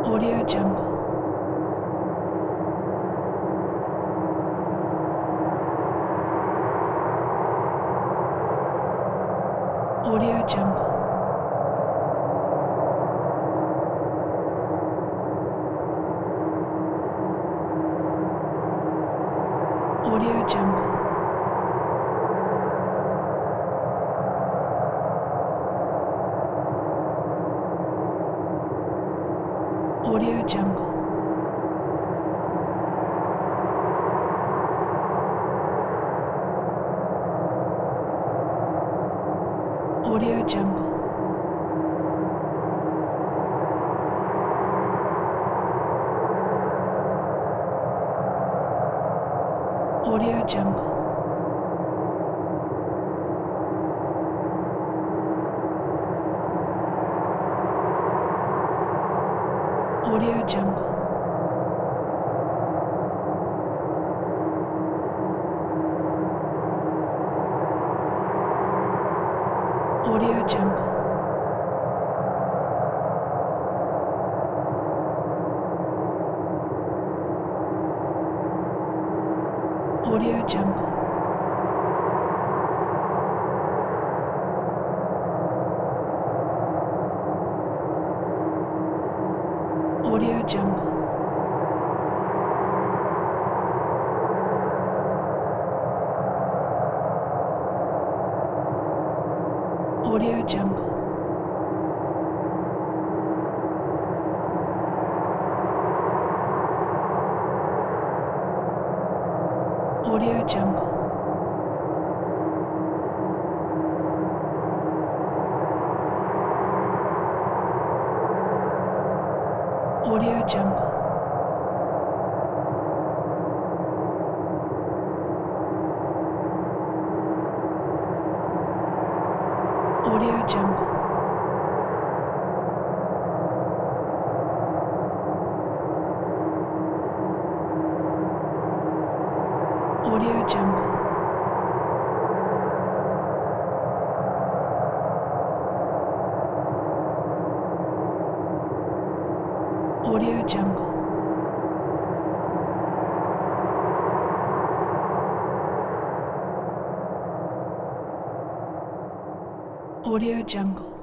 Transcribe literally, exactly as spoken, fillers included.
Audio Jungle. Audio Jungle. Audio Jungle. Audio Jungle. Audio Jungle. Audio Jungle. Audio Jungle. Audio Jungle. Audio Jungle. Audio Jungle. Audio Jungle. Audio Jungle. Audio Jungle. Audio Jungle. Audio Jungle. Audio Jungle. Audio Jungle.